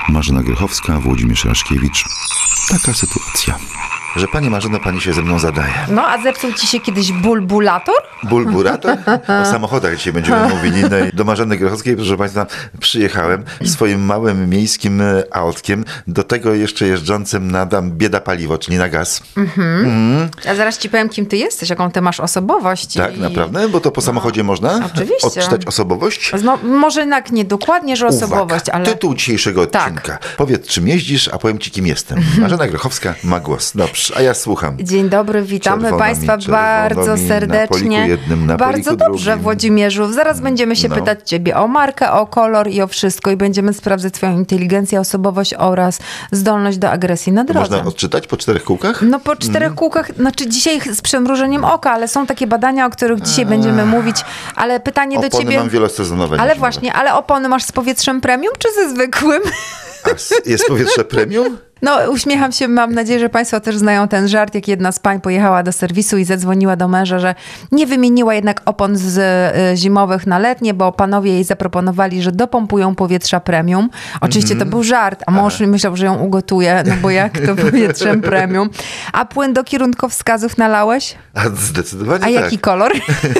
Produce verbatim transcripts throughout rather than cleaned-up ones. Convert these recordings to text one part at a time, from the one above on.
Marzena Grochowska, Włodzimierz Raszkiewicz. Taka sytuacja. Że pani Marzeno, pani się ze mną zadaje. No, a zepsuł ci się kiedyś bulbulator? Bulburator? O samochodach dzisiaj będziemy mówili. No i do Marzeny Grochowskiej, proszę państwa, przyjechałem swoim małym miejskim autkiem, do tego jeszcze jeżdżącym na tam bieda paliwo, czyli na gaz. Mhm. Mhm. A zaraz ci powiem, kim ty jesteś, jaką ty masz osobowość. Tak, i... naprawdę? Bo to po samochodzie no, można oczywiście. odczytać osobowość? No, może jednak nie dokładnie, że osobowość, Uwaga, ale... tytuł dzisiejszego odcinka. Tak. Powiedz, czym jeździsz, a powiem ci, kim jestem. Marzena Grochowska ma głos. Dobrze, a ja słucham. Dzień dobry, witamy Czerwonami, Państwa bardzo serdecznie. Na jednym, na bardzo dobrze, drugim. Włodzimierzu. Zaraz będziemy się no. pytać ciebie o markę, o kolor i o wszystko i będziemy sprawdzać twoją inteligencję, osobowość oraz zdolność do agresji na drodze. Można odczytać po czterech kółkach? No po czterech mm. kółkach, znaczy dzisiaj z przymrużeniem oka, ale są takie badania, o których dzisiaj Eee. będziemy mówić, ale pytanie opony do ciebie... mam wielosezonowe. Ale właśnie, ale opony masz z powietrzem premium czy ze zwykłym? A jest powietrze premium? No, uśmiecham się, mam nadzieję, że Państwo też znają ten żart, jak jedna z pań pojechała do serwisu i zadzwoniła do męża, że nie wymieniła jednak opon z y, zimowych na letnie, bo panowie jej zaproponowali, że dopompują powietrza premium. Oczywiście mm-hmm. to był żart, a mąż Aha. myślał, że ją ugotuje, no bo jak to powietrzem premium. A płyn do kierunkowskazów nalałeś? A zdecydowanie A tak. jaki kolor?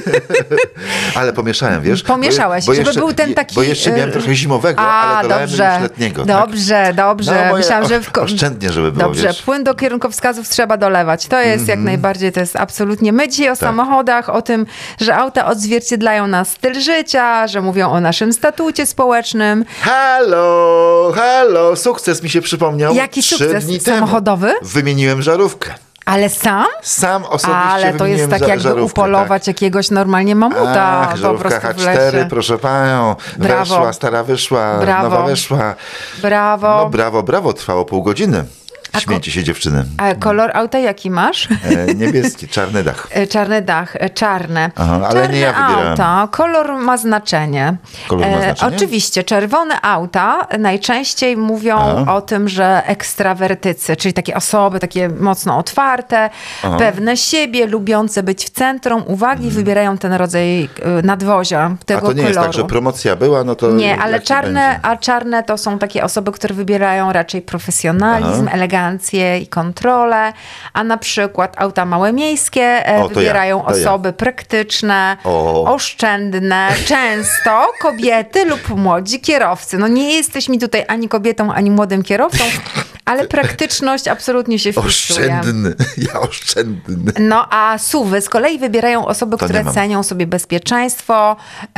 Ale pomieszałem, wiesz? Pomieszałeś, bo, bo żeby jeszcze, był ten taki... Bo jeszcze miałem trochę zimowego, a, ale dolałem dobrze, już letniego. Dobrze, tak? dobrze. No, Myślałam, że... W... Oszczędnie, żeby było, Dobrze, wiesz? płyn do kierunkowskazów trzeba dolewać. To jest mm-hmm. jak najbardziej, to jest absolutnie. My dzisiaj o tak. samochodach, o tym, że auta odzwierciedlają nasz styl życia, że mówią o naszym statucie społecznym. Halo, halo, sukces mi się przypomniał. Jaki Trzy sukces dni samochodowy? Temu wymieniłem żarówkę. Ale sam? Sam osobiście Ale to jest tak jakby żarówkę, upolować tak. jakiegoś normalnie mamuta. Ach, żarówka H cztery, proszę panią. Brawo. Weszła, stara wyszła, brawo. nowa weszła. Brawo. No brawo, brawo, trwało pół godziny. Śmiejcie się dziewczyny. A kolor auta jaki masz? E, niebieski, czarny dach. E, czarny dach, e, czarne. Aha, ale czarne nie ja wybierałem. auta, kolor ma znaczenie. Kolor ma znaczenie? E, oczywiście, czerwone auta najczęściej mówią Aha. o tym, że ekstrawertycy, czyli takie osoby takie mocno otwarte, Aha. pewne siebie, lubiące być w centrum uwagi, hmm. wybierają ten rodzaj nadwozia, tego koloru. A to nie koloru. jest tak, że promocja była, no to... Nie, ale czarne, a czarne to są takie osoby, które wybierają raczej profesjonalizm, Aha. elegancję i kontrolę, a na przykład auta małe miejskie o, wybierają ja, osoby ja. praktyczne, o. oszczędne, często kobiety lub młodzi kierowcy. No nie jesteś mi tutaj ani kobietą, ani młodym kierowcą, ale praktyczność absolutnie się wpisuje. Oszczędny, ja oszczędny. No a suwy z kolei wybierają osoby, to które cenią sobie bezpieczeństwo,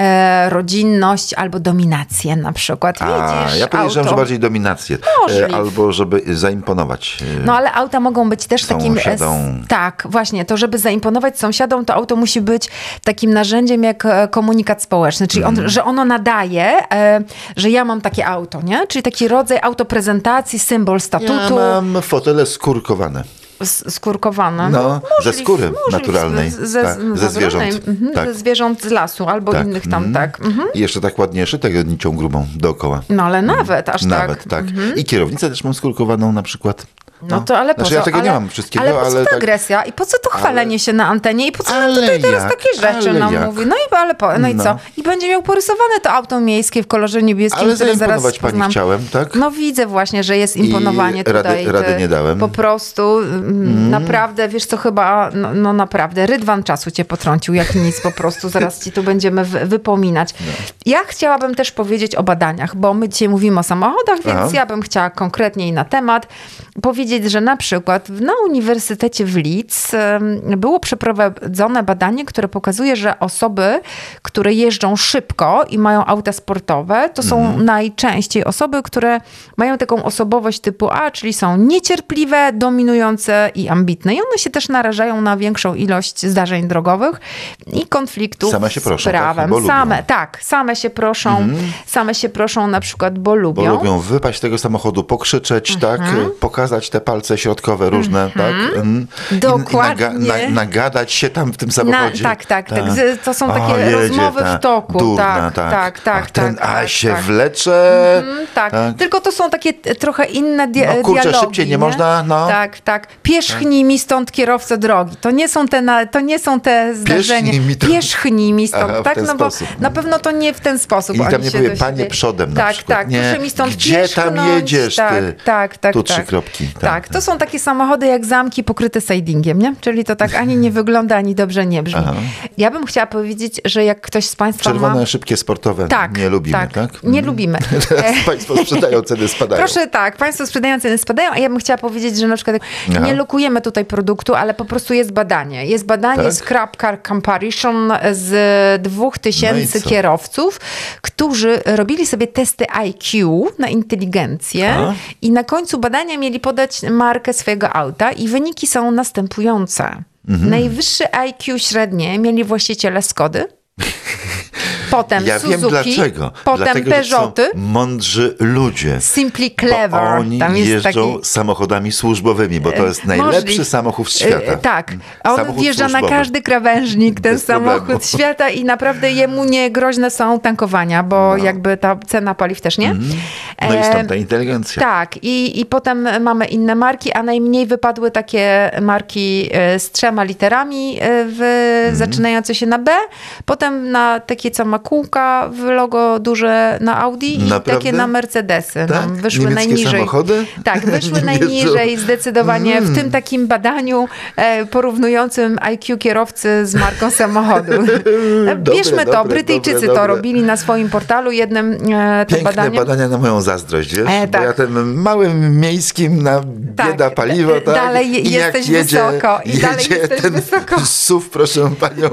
e, rodzinność albo dominację na przykład. A, Widzisz, ja powiedziałem, auto... że bardziej dominację. Możliw. Albo żeby zaimponować. No ale auta mogą być też takim... Sąsiadom. Tak, właśnie. To, żeby zaimponować sąsiadom, to auto musi być takim narzędziem jak komunikat społeczny. Czyli on, mm. że ono nadaje, e, że ja mam takie auto, nie? Czyli taki rodzaj autoprezentacji, symbol statusu. Ja mam fotele skórkowane. Skórkowane. No, no ze skóry możliw, naturalnej. Z, ze, tak, ze zwierząt. Mhm, tak. Ze zwierząt z lasu albo tak. innych tam, mm. tak. Mhm. I jeszcze tak ładnie szytek nicią grubą dookoła. No ale nawet, aż nawet, tak. tak. Mhm. I kierownicę też mam skórkowaną na przykład. No, no to ale po znaczy, co? ja tego ale, nie mam wszystkiego, ale po co ale ta tak... agresja? I po co to chwalenie ale... się na antenie? I po co ale nam tutaj teraz jak? takie rzeczy ale nam jak? mówi? No i, ale po, no i no. co? I będzie miał porysowane to auto miejskie w kolorze niebieskim, ale które zaraz pani poznam. chciałem, tak? No widzę właśnie, że jest imponowanie I tutaj. Rady, rady nie dałem. Po prostu mm. naprawdę, wiesz co, chyba, no, no naprawdę, rydwan czasu cię potrącił, jak nic po prostu. Zaraz ci tu będziemy wy, wypominać. No. Ja chciałabym też powiedzieć o badaniach, bo my dzisiaj mówimy o samochodach, więc Aha. ja bym chciała konkretniej na temat powiedzieć, że na przykład na Uniwersytecie w Leeds było przeprowadzone badanie, które pokazuje, że osoby, które jeżdżą szybko i mają auta sportowe, to są mm. najczęściej osoby, które mają taką osobowość typu A, czyli są niecierpliwe, dominujące i ambitne. I one się też narażają na większą ilość zdarzeń drogowych i konfliktów same się proszą, z prawem. Tak? Same, tak, same się proszą, mm. same się proszą na przykład, bo lubią. Bo lubią wypaść z tego samochodu, pokrzyczeć, mm-hmm. tak, pokazać te te palce środkowe różne, mm-hmm. tak? Mm. Dokładnie. I, i naga, na, nagadać się tam w tym samochodzie. Na, tak, tak, ta. tak. Z, to są takie o, jedzie, rozmowy ta, w toku. durna, tak, tak, tak. A ten tak, a tak, się tak. wlecze. Mm, tak. tak, tylko to są takie t- trochę inne di- no, kurczę, dialogi. szybciej nie, nie można, no. Tak, tak. Pierzchnij mi stąd kierowcę drogi. To nie są te, na, to nie są te zdarzenia. Mi to... Pierzchnij mi stąd. Aha, tak, no sposób. bo na pewno to nie w ten sposób. I tam nie się powie, do panie siebie... przodem na tak, przykład. tak, nie, proszę mi stąd gdzie tam jedziesz, tak, ty? Tak, tak, Tu tak. trzy kropki. Tak, tak, to są takie samochody jak zamki pokryte sidingiem, nie? Czyli to tak ani nie wygląda, ani dobrze nie brzmi. Aha. Ja bym chciała powiedzieć, że jak ktoś z Państwa Czerwone, ma... szybkie, sportowe tak, nie lubimy, tak? tak? Nie mm. lubimy. Teraz Państwo sprzedają, ceny spadają. Proszę tak, Państwo sprzedają, ceny spadają, a ja bym chciała powiedzieć, że na przykład Aha. nie lokujemy tutaj produktu, ale po prostu jest badanie. Jest badanie tak? Scrap Car Comparison z dwóch tysięcy no kierowców, którzy robili sobie testy I Q na inteligencję a? i na końcu badania mieli podać markę swojego auta i wyniki są następujące. Mhm. Najwyższy I Q średnie mieli właściciele Skody. Potem ja Suzuki, wiem dlaczego. potem Dlatego, Peugeoty. Że są mądrzy ludzie. Simply Clever. Bo oni Tam jest jeżdżą taki... samochodami służbowymi, bo to jest najlepszy Możliw. samochód świata. Tak. A on samochód wjeżdża służbowy. na każdy krawężnik, ten Bez samochód problemu. świata i naprawdę jemu nie groźne są tankowania, bo no. jakby ta cena paliw też nie. Mm. No i stąd ta inteligencja. E, tak. I, I potem mamy inne marki, a najmniej wypadły takie marki z trzema literami w, mm. zaczynające się na B, potem na takie, co ma kółka w logo duże na Audi Naprawdę? i takie na Mercedesy. Tak? No, wyszły Niemieckie najniżej. samochody? Tak, wyszły najniżej zdecydowanie mm. w tym takim badaniu e, porównującym I Q kierowcy z marką samochodu. Dobre, Bierzmy to, dobre, Brytyjczycy dobre, to dobre. robili na swoim portalu jednym e, to Piękne badanie. badania na moją zazdrość, wiesz? E, tak. Bo ja tym małym miejskim na bieda tak. paliwo, tak? Dalej I jesteś jak jedzie, wysoko. I dalej jedzie jesteś ten wysoko. S U V, proszę panią,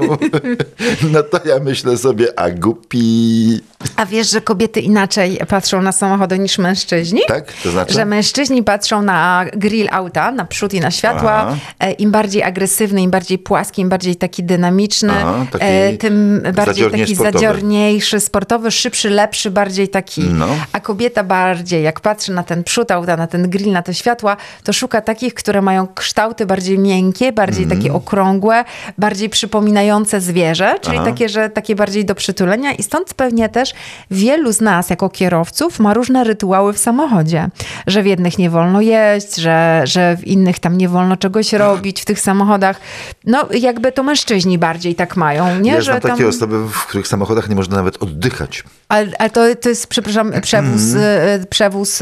no to ja myślę sobie, a głupi. A wiesz, że kobiety inaczej patrzą na samochody niż mężczyźni? Tak? To znaczy? Że mężczyźni patrzą na grill auta, na przód i na światła. Aha. Im bardziej agresywny, im bardziej płaski, im bardziej taki dynamiczny, Aha, taki tym bardziej taki sportowy. zadziorniejszy, sportowy, szybszy, lepszy, bardziej taki. No. A kobieta bardziej, jak patrzy na ten przód auta, na ten grill, na te światła, to szuka takich, które mają kształty bardziej miękkie, bardziej mm. takie okrągłe, bardziej przypominające zwierzę, czyli takie, że takie bardziej do przytulenia i stąd pewnie też wielu z nas jako kierowców ma różne rytuały w samochodzie, że w jednych nie wolno jeść, że, że w innych tam nie wolno czegoś robić w tych samochodach. No jakby to mężczyźni bardziej tak mają, nie? Ja że znam tam... takie osoby, w których samochodach nie można nawet oddychać. Ale, ale to, to jest, przepraszam, przewóz, mm. przewóz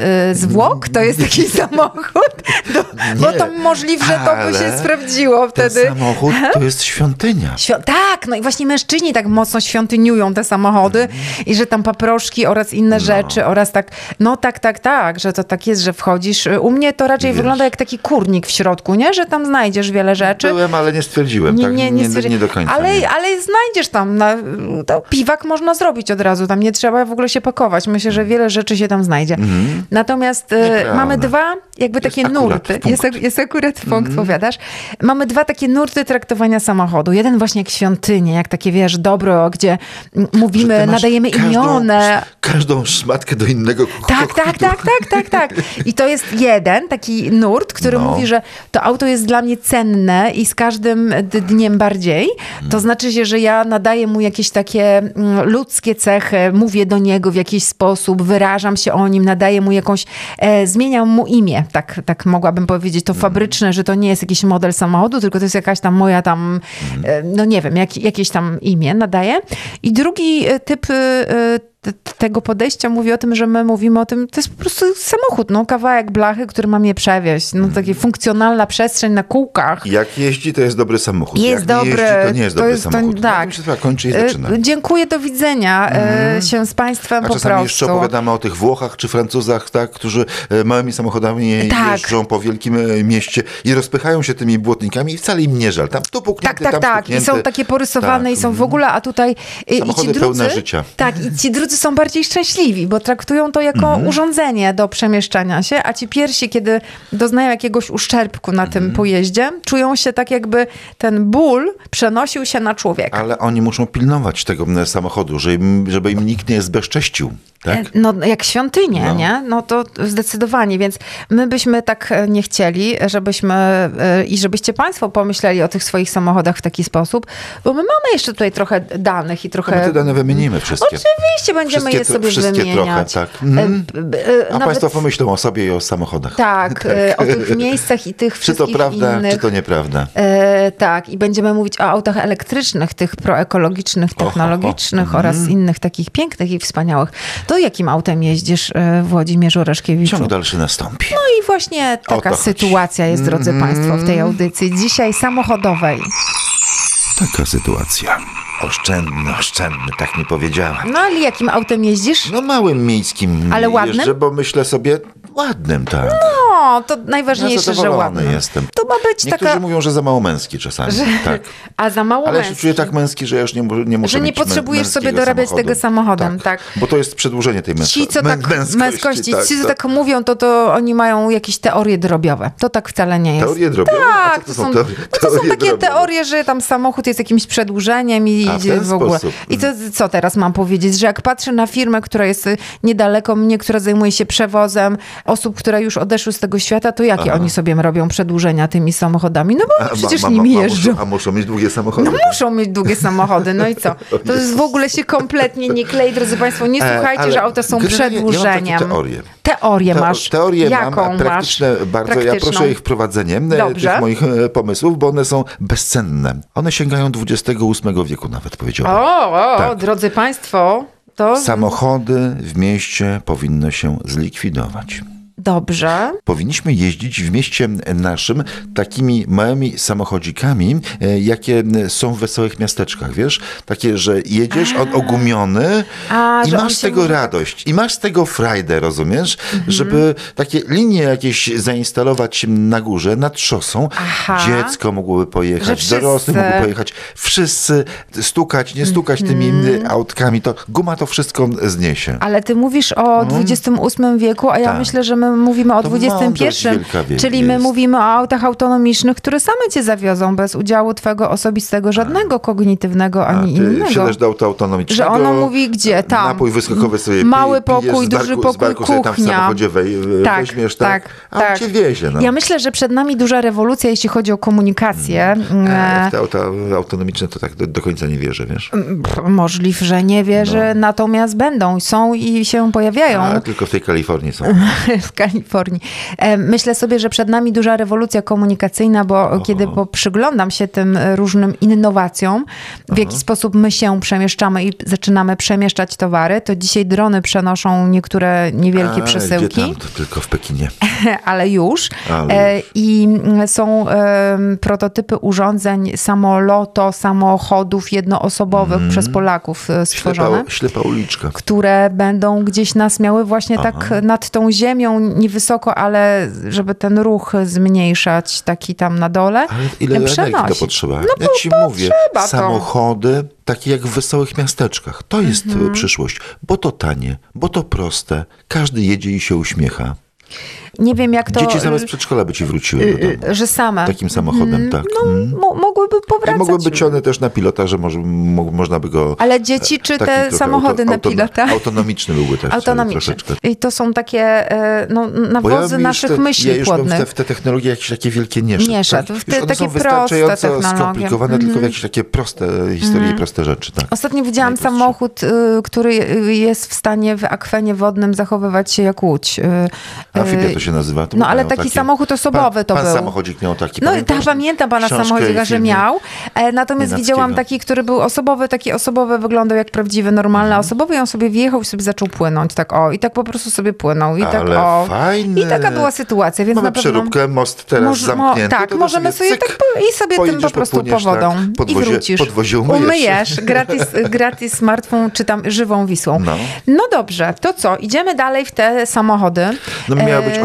zwłok? To jest taki samochód? Do, bo to możliwe, że to by się sprawdziło wtedy. Ten samochód to jest świątynia. Świ- tak, no i właśnie mężczyźni tak mocno świątyniują te samochody mm. i że tam paproszki oraz inne no. rzeczy oraz tak, no tak, tak, tak, że to tak jest, że wchodzisz. U mnie to raczej Wiesz. wygląda jak taki kurnik w środku, nie? Że tam znajdziesz wiele rzeczy. Byłem, ale nie stwierdziłem. Nie, tak? nie, nie, nie, nie do końca. Ale, nie. ale znajdziesz tam, na, to piwak można zrobić od razu, tam nie trzeba w ogóle się pakować. Myślę, że wiele rzeczy się tam znajdzie. Mm. Natomiast e, mamy dwa jakby jest takie nurty. Jest, jest akurat punkt, mm. powiadasz. Mamy dwa takie nurty traktowania samochodu. Jeden właśnie jak świątynię, jak takie, wiesz, dobro, gdzie mówimy, nadajemy każdą, imiona. Każdą szmatkę do innego Tak, tak, tak, tak, tak, tak. I to jest jeden taki nurt, który no. mówi, że to auto jest dla mnie cenne i z każdym dniem bardziej. To znaczy się, że ja nadaję mu jakieś takie ludzkie cechy, mówię do niego w jakiś sposób, wyrażam się o nim, nadaję mu jakąś, e, zmieniam mu imię. Tak, tak mogłabym powiedzieć. To fabryczne, że to nie jest jakiś model samochodu, tylko to jest jakaś tam moja tam, e, no nie wiem, jak, jakieś tam imię nadaję. I drugi typ e, tego podejścia mówi o tym, że my mówimy o tym, to jest po prostu samochód, no kawałek blachy, który ma mnie przewieźć. No taka funkcjonalna przestrzeń na kółkach. Jak jeździ, to jest dobry samochód. Jest Jak dobry. nie jeździ, to nie jest to dobry jest, samochód. To, tak. No, się kończy i zaczyna. Dziękuję, do widzenia mm. się z Państwem A po czasami prostu. jeszcze opowiadamy o tych Włochach czy Francuzach, tak, którzy małymi samochodami tak. jeżdżą po wielkim mieście i rozpychają się tymi błotnikami i wcale im nie żal. Tam tu puknięty, tak, tak, tam tak. I są takie porysowane tak. i są w ogóle, a tutaj samochody i ci drudzy, pełne życia. Tak, i ci drudzy są bardziej szczęśliwi, bo traktują to jako mm. urządzenie do przemieszczania się, a ci pierwsi, kiedy doznają jakiegoś uszczerbku na tym mm. pojeździe, czują się tak, jakby ten ból przenosił się na człowieka. Ale oni muszą pilnować tego samochodu, żeby im, żeby im nikt nie zbezcześcił. tak? No jak świątynię, No. nie? No to zdecydowanie, więc my byśmy tak nie chcieli, żebyśmy i żebyście państwo pomyśleli o tych swoich samochodach w taki sposób, bo my mamy jeszcze tutaj trochę danych i trochę... My te dane wymienimy wszystkie. Oczywiście będziemy Wszystkie je tro- sobie wszystkie wymieniać. trochę, tak. Mhm. E, b- e, A nawet- państwo pomyślą o sobie i o samochodach. Tak, e, o tych miejscach i tych Czy wszystkich to prawda, innych. czy to nieprawda? E, tak, i będziemy mówić o autach elektrycznych, tych proekologicznych, technologicznych ho, ho. oraz innych takich pięknych i wspaniałych. To jakim autem jeździsz, e, Włodzimierzu Oreszkiewiczu? Ciąg dalszy nastąpi. No i właśnie O taka to chodzi. sytuacja jest, drodzy Państwo, w tej audycji dzisiaj samochodowej. Taka sytuacja. Oszczędny, oszczędny, tak mi powiedziała. No ale jakim autem jeździsz? No małym miejskim Ale ładnym? jeżdżę, bo myślę sobie, ładnym, tak. No, to Ja najważniejsze, że zadowolony ładny. jestem. To ma być Niektórzy taka... mówią, że za mało męski czasami. Tak. A za mało Ale ja się męski. czuję tak męski, że ja już nie, mu- nie muszę Że nie mieć mę- potrzebujesz sobie męskiego dorabiać samochodu. tego samochodem, tak. Bo to jest przedłużenie tej męsko- Ci, co mę- tak męskości. męskości, tak, ci, co tak. tak mówią, to, to oni mają jakieś teorie drobiowe. To tak wcale nie jest. Teorie drobiowe? A Tak, co to to są, są teorie- no to są teorie takie drobiowe? teorie, że tam samochód jest jakimś przedłużeniem i A, w idzie ten w ogóle. sposób. I to co teraz mam powiedzieć? Że jak patrzę na firmę, która jest niedaleko mnie, która zajmuje się przewozem osób, które już odeszły z tego świata, to jakie Aha. oni sobie robią przedłużenia tymi samochodami? No bo A, oni przecież ma- ma- nimi ma- a jeżdżą. muszą- A muszą mieć długie samochody. No muszą mieć długie samochody, no i co? To jest w ogóle się kompletnie nie klei, drodzy Państwo. Nie E, słuchajcie, ale że auta są generalnie ja mam takie przedłużeniem. teorie. Teorię Teo- masz. Teorie Jaką mam praktyczne masz? bardzo. Ja Praktyczną. proszę o ich wprowadzenie e, Dobrze. tych moich e, pomysłów, bo one są bezcenne. One sięgają dwudziestego ósmego wieku nawet, powiedziałbym. O, o, Tak. drodzy Państwo, to Samochody w mieście powinno się zlikwidować. dobrze. Powinniśmy jeździć w mieście naszym takimi małymi samochodzikami, e, jakie są w wesołych miasteczkach, wiesz? Takie, że jedziesz on ogumiony A, i że on masz się z tego może tak- radość. I masz z tego frajdę, rozumiesz? Mhm. Żeby takie linie jakieś zainstalować na górze, nad szosą. Aha. Dziecko mogłoby pojechać, Że dorosły wszyscy. mógłby pojechać. Wszyscy stukać, nie stukać tymi Mhm. autkami. To guma to wszystko zniesie. Ale ty mówisz o dwudziestym ósmym wieku, a ja Tak. myślę, że my mówimy o To dwudziestym pierwszym. mądrość wielka wie- Czyli my jest. mówimy o autach autonomicznych, które same cię zawiozą bez udziału twojego osobistego, żadnego kognitywnego A ani ty innego. wsiadasz do auta autonomicznego. Że ono mówi gdzie? Tam. Napój wyskokowy sobie Mały pij- pijesz pokój, z duży barku, z pokój, barku sobie tam w kuchnia. samochodzie wej, Tak, weźmiesz, tak? tak, A on tak. cię wiezie. No. Ja myślę, że przed nami duża rewolucja, jeśli chodzi o komunikację. E, E, w te auta autonomiczne to tak do, do końca nie wierzę, wiesz? Pff, Możliw, że nie wierzę, natomiast będą, są i się pojawiają. A tylko w tej Kalifornii są. w Kalifornii. E, Myślę sobie, że przed nami duża rewolucja komunikacyjna, bo kiedy przyglądam się tym różnym innowacjom, w jaki sposób my się przemieszczamy i zaczynamy przemieszczać towary, to dzisiaj drony przenoszą niektóre niewielkie A, przesyłki. Gdzie tam? To tylko w Pekinie. ale już. Ale E, I są e, prototypy urządzeń samoloto, samochodów jednoosobowych przez Polaków e, stworzone. Ślepa, ślepa uliczka. Które będą gdzieś nas miały właśnie tak nad tą ziemią, niewysoko, ale żeby ten ruch zmniejszać, taki tam na dole. Ale ile energii to przenosić. potrzeba? No Ja bo ci potrzeba mówię, to. samochody takie jak w wesołych miasteczkach. To jest Mhm. przyszłość, bo to tanie, bo to proste. Każdy jedzie i się uśmiecha. Nie wiem, jak to... Dzieci same z przedszkola by ci wróciły do domu. że same. Takim samochodem, tak. No, Mm. mo- mogłyby I powracać. mogły być one też na pilota, że może, mo, można by go... Ale dzieci czy taki te trochę samochody na pilota? Autonomiczny byłby też Autonomiczne. troszeczkę. I to są takie e, no, Bo nawozy bym naszych już te, myśli ja już bym w płodnych. te, w te technologie jakieś takie wielkie nie szedł. Nie tak? szedł. W Już te one takie są proste wystarczająco technologie. skomplikowane, tylko w jakieś takie proste historie i proste rzeczy. Tak. Ostatnio widziałam Najprostsze. samochód, y, który jest w stanie w akwenie wodnym zachowywać się jak łódź. Y, Amfibia y, to się nazywa. To No ale mają taki takie... samochód osobowy pan, to pan był. samochodzik miał taki. No pamiętasz? tak, pamiętam pana Książkę samochodzika, i że film. miał. E, natomiast Nienackiego. widziałam taki, który był osobowy, taki osobowy, wyglądał jak prawdziwy, normalny Mhm. osobowy i on sobie wjechał i sobie zaczął płynąć. Tak o, i tak po prostu sobie płynął. I tak Ale o. fajne. I taka była sytuacja, więc Mamy na pewno... przeróbkę, most teraz Moż- mo- zamknięty. tak, to możemy sobie sobie cyk, tak po, i sobie tym pojedziesz, po prostu popłyniesz, powodą tak, i podwozie- wrócisz. podwozie umyjesz. Umyjesz, gratis, gratis smartfon, czy tam żywą Wisłą. No. No dobrze, to co? Idziemy dalej w te samochody. No miała być E,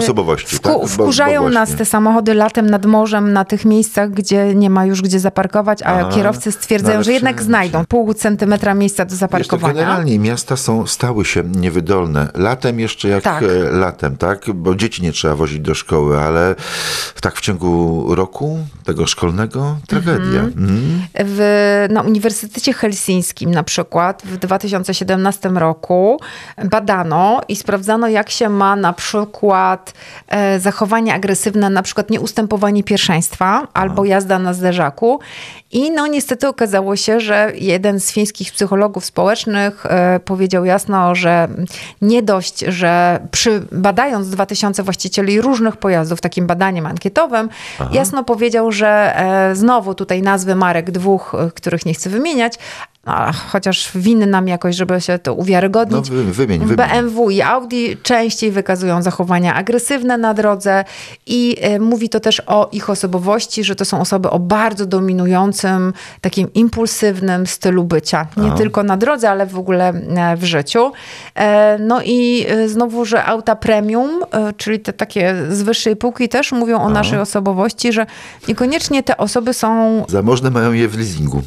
osobowości. Wku, tak? Bo, wkurzają bo nas te samochody latem nad morzem na tych miejscach, gdzie nie ma już gdzie zaparkować, a, A, kierowcy stwierdzają, no ale że jednak wszędzie. znajdą pół centymetra miejsca do Wiesz, to zaparkowania. generalnie miasta są, stały się niewydolne. Latem jeszcze jak Tak. e, latem, tak? Bo dzieci nie trzeba wozić do szkoły, ale w, tak w ciągu roku tego szkolnego tragedia. Mhm. W, na Uniwersytecie Helsińskim na przykład w dwa tysiące siedemnastym roku badano i sprawdzano, jak się ma na przykład e, zachowanie agresywne, na przykład nieustępowanie pierwszeństwa albo jazda na zderzaku. I no niestety okazało się, że jeden z fińskich psychologów społecznych e, powiedział jasno, że nie dość, że przy, badając dwa tysiące właścicieli różnych pojazdów takim badaniem ankietowym, Aha. jasno powiedział, że e, znowu tutaj nazwy marek dwóch, e, których nie chcę wymieniać, a, chociaż winny nam jakoś, żeby się to No uwiarygodnić. wy, wymień, wymień. B M W i Audi częściej wykazują zachowania agresywne na drodze i e, mówi to też o ich osobowości, że to są osoby o bardzo dominującym, takim impulsywnym stylu bycia. Nie A. tylko na drodze, ale w ogóle e, w życiu. E, no i e, znowu, że auta premium, e, czyli te takie z wyższej półki też mówią o A. naszej osobowości, że niekoniecznie te osoby są Zamożne mają je w leasingu.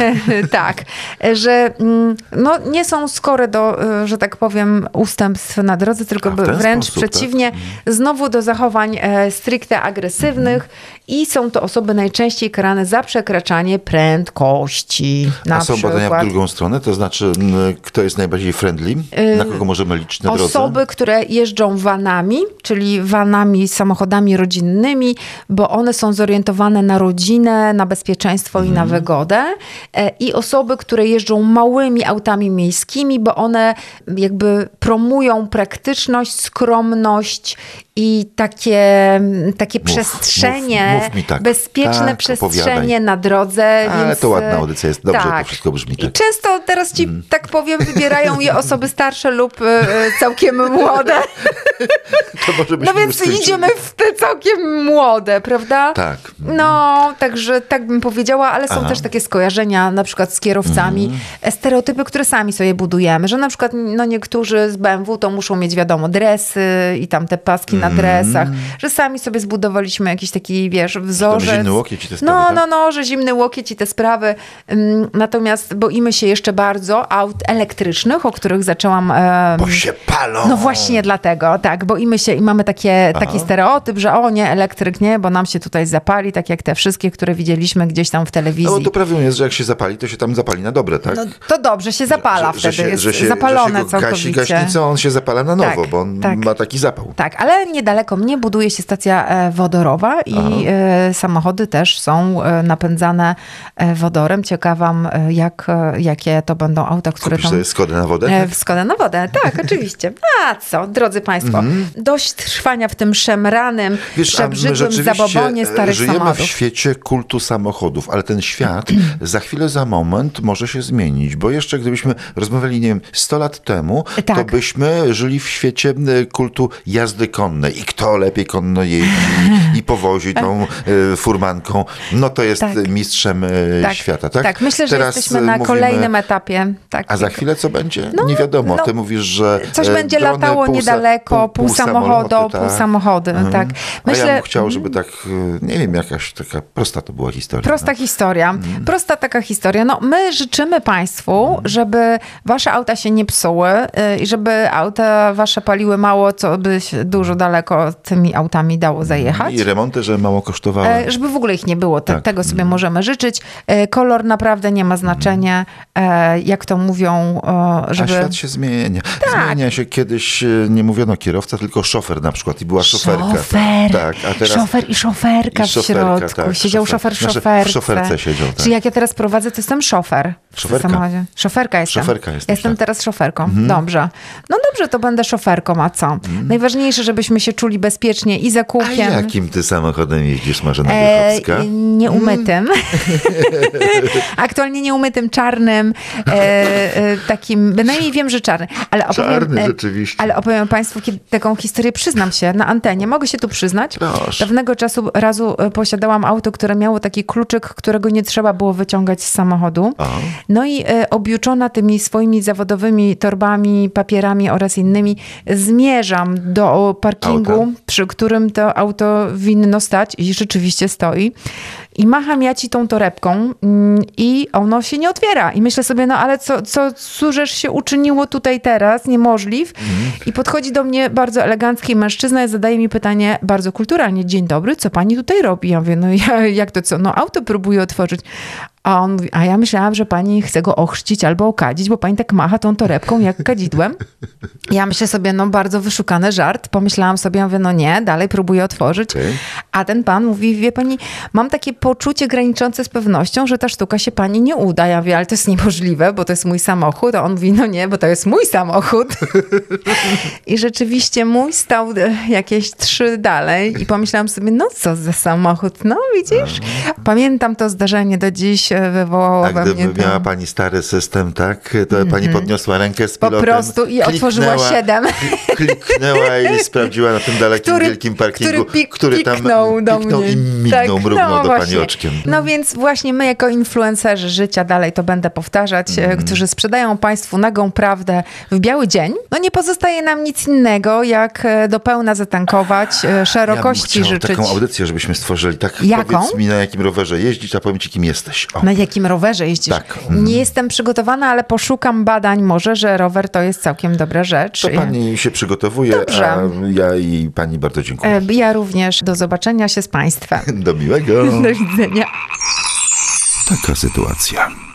tak, że mm, no, nie są skore do, y, że tak powiem, ustępstw na drodze, tylko A, w by ten wręcz sposób, tak? przeciwnie, znowu do zachowań e, stricte agresywnych i są to osoby najczęściej karane za przekraczanie prędkości. Na A są przykład. badania w drugą stronę? To znaczy, m, kto jest najbardziej friendly? Na kogo możemy liczyć na drodze? Osoby, które jeżdżą vanami, czyli vanami, samochodami rodzinnymi, bo one są zorientowane na rodzinę, na bezpieczeństwo i Mhm. na wygodę. E, I osoby, które jeżdżą małymi autami miejskimi, bo one jakby promują praktyczność, skromność i takie, takie Mów, przestrzenie, mów, mów mi tak. bezpieczne Tak, przestrzenie opowiadaj. na drodze. Ale więc, to ładna audycja jest. Dobrze tak. to wszystko brzmi. I Tak. często teraz ci, tak powiem, wybierają je osoby starsze lub e, całkiem młode. To może No byśmy więc skończyli. idziemy w te całkiem młode, prawda? Tak. No, także tak bym powiedziała, ale są Aha. też takie skojarzenia na przykład z kierowcami, Mhm. stereotypy, które sami sobie budujemy, że na przykład no niektórzy z B M W to muszą mieć wiadomo dresy i tam te paski Mhm. na dresach, że sami sobie zbudowaliśmy jakiś taki, wiesz, wzorzec. zimny łokieć i te sprawy, No, tak? no, no, że zimny łokieć i te sprawy. Ym, Natomiast boimy się jeszcze bardzo aut elektrycznych, o których zaczęłam... em, Bo się palą. no właśnie dlatego, tak, boimy się i mamy takie, taki stereotyp, że o nie, elektryk nie, bo nam się tutaj zapali, tak jak te wszystkie, które widzieliśmy gdzieś tam w No telewizji. bo to prawdą jest, że jak się zapali, to się tam zapali na dobre, tak? No, to dobrze, się zapala wtedy, się, jest że się, zapalone że się go gasi całkowicie. gaśnicą, on się zapala na nowo, Tak, bo on tak. ma taki zapał. Tak, ale niedaleko mnie buduje się stacja e, wodorowa i e, samochody też są e, napędzane e, wodorem. Ciekawam, e, jak, e, jakie to będą auta, które Kupisz tam... sobie Skodę na wodę? E, w Skodę na wodę, tak, oczywiście. A co, drodzy Państwo, dość trwania w tym szemranym, Wiesz, a my przebrzydłym rzeczywiście zabobonie starych żyjemy samochodów. w świecie kultu samochodów, ale ten świat za chwilę, za moment może się zmienić, bo jeszcze gdybyśmy rozmawiali, nie wiem, sto lat temu, Tak. to byśmy żyli w świecie e, kultu jazdy konnej i kto lepiej konno jeździ i powozi tą e, furmanką, no to jest Tak. mistrzem e, Tak, świata, tak? tak, myślę, że Teraz jesteśmy e, na mówimy, kolejnym etapie. Tak. A za chwilę co będzie? No, Nie wiadomo. no, Ty mówisz, że Coś e, będzie drony, latało pół, niedaleko, pół, samochodu, samoloty, pół tak. samochody. Mhm. Tak. A ja Myślę, bym chciał, żeby tak, e, nie wiem, jakaś taka prosta to była historia. Prosta no. historia. Mhm. Prosta taka historia. No, my życzymy Państwu, żeby Wasze auta się nie psuły y, i żeby auta Wasze paliły mało, co by się dużo daleko tymi autami dało zajechać. I remonty, że mało kosztowały. E, Żeby w ogóle ich nie było. Te, Tak. Tego sobie możemy życzyć. E, Kolor naprawdę nie ma znaczenia. E, Jak to mówią, e, żeby... A świat się zmienia. Tak. Zmienia się. Kiedyś e, nie mówiono kierowca, tylko szofer na przykład i była szoferka. Szofer. Tak, a teraz... Szofer i szoferka i w szoferka, środku. tak, Siedział szofer- szofer w znaczy, w szoferce. szoferce siedział, tak. Czyli jak ja teraz prowadzę, to jestem szofer. w Szoferka. samochodzie. Szoferka jestem. Szoferka jesteś, Jestem tak. teraz szoferką. Dobrze. No dobrze, to będę szoferką, a co? Najważniejsze, żebyśmy się czuli bezpiecznie i za A kółkiem. jakim ty samochodem jeździsz, Marzena E, Wiechowska? Nieumytym. Aktualnie nieumytym, czarnym, e, e, takim, bynajmniej wiem, że czarny. Ale opowiem, Czarny, e, rzeczywiście. Ale opowiem Państwu kiedy, taką historię, przyznam się, na antenie. Mogę się tu przyznać? Proszę. Pewnego czasu razu e, posiadałam auto, które miało taki kluczyk, którego nie trzeba było wyciągać z samochodu. O. No i e, objuczona tymi swoimi zawodowymi torbami, papierami oraz innymi, zmierzam do parkingu, Auta. przy którym to auto winno stać i rzeczywiście stoi. I macham ja ci tą torebką mm, i ono się nie otwiera. I myślę sobie, no ale co, co cóżeż się uczyniło tutaj teraz, niemożliw. Mhm. I podchodzi do mnie bardzo elegancki mężczyzna i zadaje mi pytanie bardzo kulturalnie. Dzień dobry, co pani tutaj robi? Ja mówię, no ja, jak to co? No auto próbuję otworzyć. A on mówi, a ja myślałam, że pani chce go ochrzcić albo okadzić, bo pani tak macha tą torebką jak kadzidłem. Ja myślę sobie, no bardzo wyszukany żart. Pomyślałam sobie, ja mówię, no nie, dalej próbuję otworzyć. Okay. A ten pan mówi, wie pani, mam takie poczucie graniczące z pewnością, że ta sztuka się pani nie uda. Ja mówię, ale to jest niemożliwe, bo to jest mój samochód. A on mówi, no nie, bo to jest mój samochód. I rzeczywiście mój stał jakieś trzy dalej i pomyślałam sobie, no co za samochód, no widzisz? Pamiętam to zdarzenie do dziś, wywołało A we mnie gdyby to... miała pani stary system, tak, to mm-hmm. pani podniosła rękę z Po pilotem. prostu i otworzyła siedem. Kliknęła i sprawdziła na tym dalekim, Który, wielkim parkingu, który, pik, który tam piknął do piknął mnie. i mignął, tak, mrugnął no do właśnie. pani oczkiem. No więc właśnie my jako influencerzy życia, dalej to będę powtarzać, mm. którzy sprzedają państwu nagą prawdę w biały dzień, no nie pozostaje nam nic innego, jak do pełna zatankować, szerokości ja bym życzyć. taką audycję, żebyśmy stworzyli. Tak, Jaką? Powiedz mi, na jakim rowerze jeździć, a powiem ci, kim jesteś. O. Na jakim rowerze jeździsz? Tak. Mm. Nie jestem przygotowana, ale poszukam badań może, że rower to jest całkiem dobra rzecz. To pani się przygotowuje, Dobrze. a ja i pani bardzo dziękuję. Ja również. Do zobaczenia się z państwem. Do miłego. Do widzenia. Taka sytuacja.